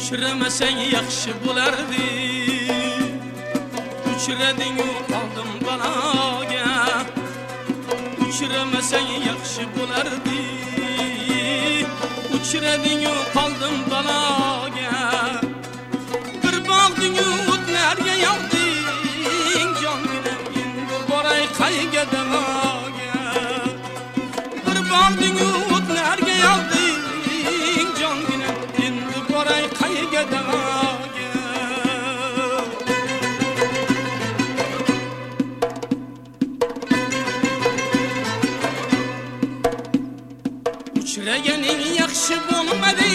Uchramasang yaxshi bo'lardi. Uchrading-u qoldim baloga. Uchramasang yaxshi bo'lardi. Uchrading-u qoldim baloga. Bir bog'ding-u o'tlarga yog'ding jonginam, endi boray qayga daloga. Bir bog'ding-u o'tlarga yog'ding jonginam, endi boray qayga daloga. Uchraganing yaxshi bo'lmadi.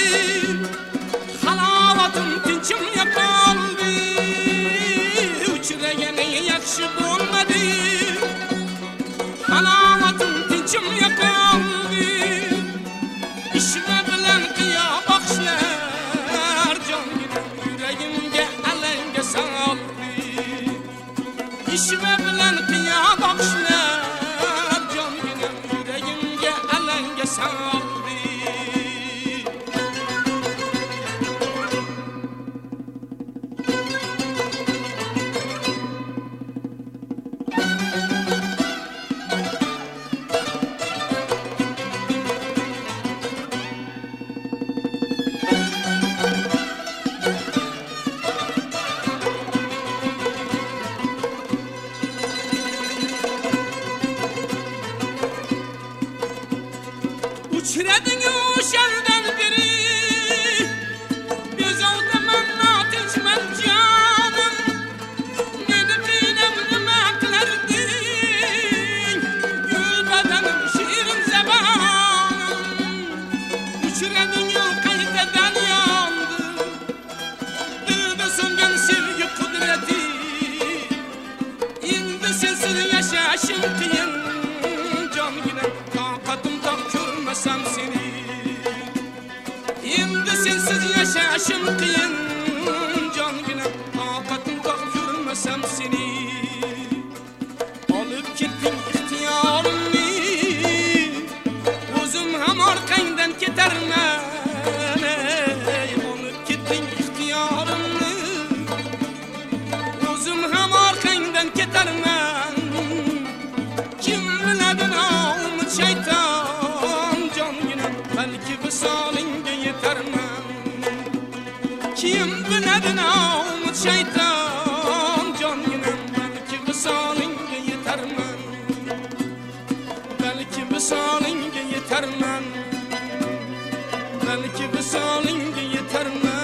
Halovatim tinchimga qoldi. Uchraganing yaxshi bo'lmadi. Halovatim tinchimga qoldi. Ishva bilan qiyo boqishlar jonginam, yuragimga alanga soldi. Ishva bilan qiyo boqishlar jonginam, yuragimga alanga soldi. Uchrading o'shandan beri bezovtaman notinchman jonim. Meni qiynab nima qilarding? Gul badanim shirin zabonim. Uchrading qaytadan yondi. Dilda so'ngan sevgi qudrati. Endi sensiz yashashim qiyin jonginam, toqatim toq ko'rmasam seni. Endi sensiz yashashim qiyin jonginam, toqatim toq ko'rmasam seni. Olib ketding ixtiyorimni, o'zim ham orqangdan ketarman. Olib ketding ixtiyorimni, o'zim ham orqangdan ketarman. Kim biladi nomid shayton jonginam, balki visolingga yetarman. Kim biladi nomid shayton jonginam, balki visolingga yetarman. Balki visolingga yetarman. Balki visolingga yetarman.